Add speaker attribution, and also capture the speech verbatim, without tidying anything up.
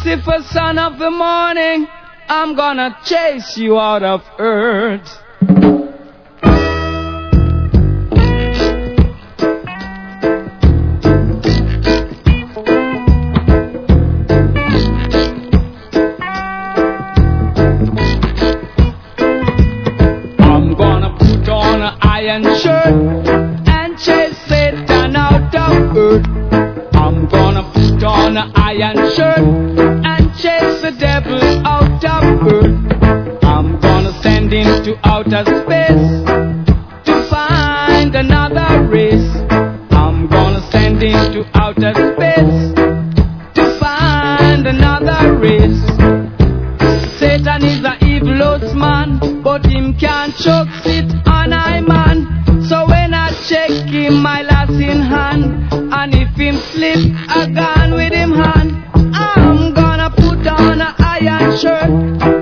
Speaker 1: Lucifer, son of the morning, I'm gonna chase you out of earth. I'm gonna put on an iron shirt and chase Satan out of earth. I'm gonna put on an iron shirt and chase the devil out of earth. I'm gonna send him to outer space to find another race. I'm gonna send him to outer space to find another race. Satan is a evilous man, but him can't choke it on I man. So when I check him, my last in hand, and if him slip, I gone with him hand. I'm gonna put on an iron shirt